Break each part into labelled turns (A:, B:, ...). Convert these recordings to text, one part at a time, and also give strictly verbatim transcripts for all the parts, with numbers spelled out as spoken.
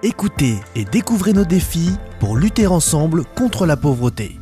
A: Écoutez et découvrez nos défis pour lutter ensemble contre la pauvreté.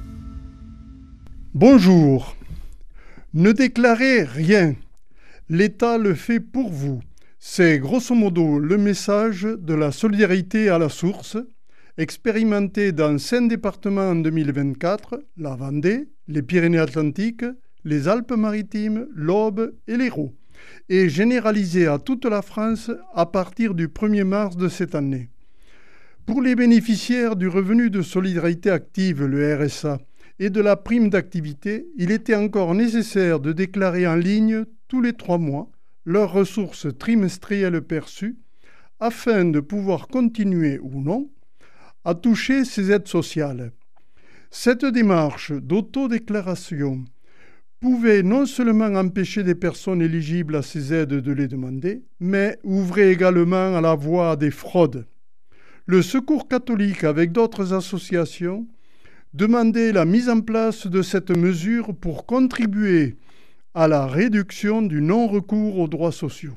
B: Bonjour. Ne déclarez rien. L'État le fait pour vous. C'est grosso modo le message de la solidarité à la source, expérimenté dans cinq départements en deux mille vingt-quatre, la Vendée, les Pyrénées-Atlantiques, les Alpes-Maritimes, l'Aube et l'Hérault, et généralisé à toute la France à partir du premier mars de cette année. Pour les bénéficiaires du revenu de solidarité active, le R S A, et de la prime d'activité, il était encore nécessaire de déclarer en ligne tous les trois mois leurs ressources trimestrielles perçues afin de pouvoir continuer ou non à toucher ces aides sociales. Cette démarche d'autodéclaration pouvait non seulement empêcher des personnes éligibles à ces aides de les demander, mais ouvrait également à la voie des fraudes. Le Secours catholique, avec d'autres associations, demandait la mise en place de cette mesure pour contribuer à la réduction du non-recours aux droits sociaux.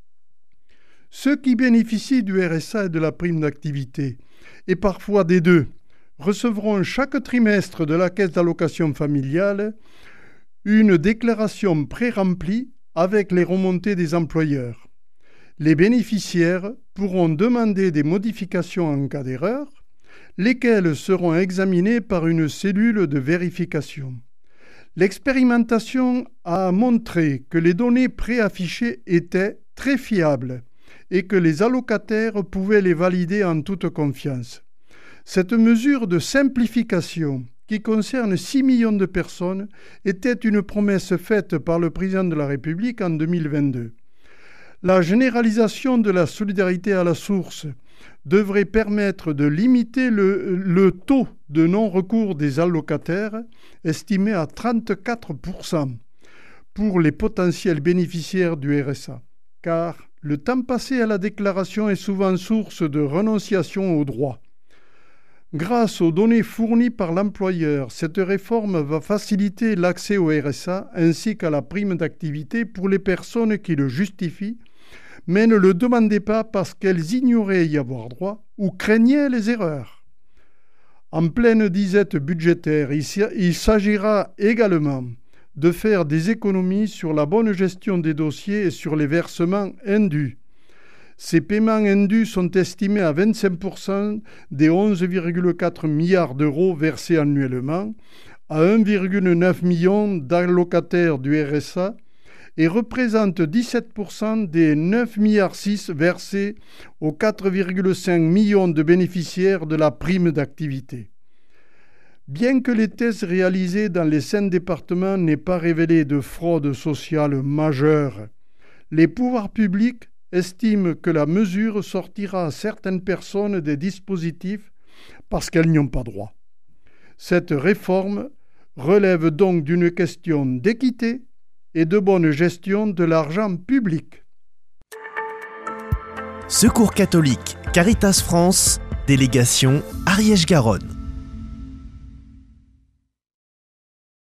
B: Ceux qui bénéficient du R S A et de la prime d'activité, et parfois des deux, recevront chaque trimestre de la caisse d'allocation familiale une déclaration pré-remplie avec les remontées des employeurs. Les bénéficiaires pourront demander des modifications en cas d'erreur, lesquelles seront examinées par une cellule de vérification. L'expérimentation a montré que les données préaffichées étaient très fiables et que les allocataires pouvaient les valider en toute confiance. Cette mesure de simplification, qui concerne six millions de personnes, était une promesse faite par le président de la République en deux mille vingt-deux. La généralisation de la solidarité à la source devrait permettre de limiter le, le taux de non-recours des allocataires, estimé à trente-quatre pour cent pour les potentiels bénéficiaires du R S A, car le temps passé à la déclaration est souvent source de renonciation aux droits. Grâce aux données fournies par l'employeur, cette réforme va faciliter l'accès au R S A ainsi qu'à la prime d'activité pour les personnes qui le justifient, mais ne le demandaient pas parce qu'elles ignoraient y avoir droit ou craignaient les erreurs. En pleine disette budgétaire, il s'agira également de faire des économies sur la bonne gestion des dossiers et sur les versements indus. Ces paiements indus sont estimés à vingt-cinq pour cent des onze virgule quatre milliards d'euros versés annuellement à un virgule neuf million d'allocataires du R S A et représentent dix-sept pour cent des neuf virgule six milliards versés aux quatre virgule cinq millions de bénéficiaires de la prime d'activité. Bien que les tests réalisés dans les cinq départements n'aient pas révélé de fraude sociale majeure, les pouvoirs publics estiment que la mesure sortira à certaines personnes des dispositifs parce qu'elles n'y ont pas droit. Cette réforme relève donc d'une question d'équité et de bonne gestion de l'argent public.
A: Secours catholique, Caritas France, délégation Ariège-Garonne.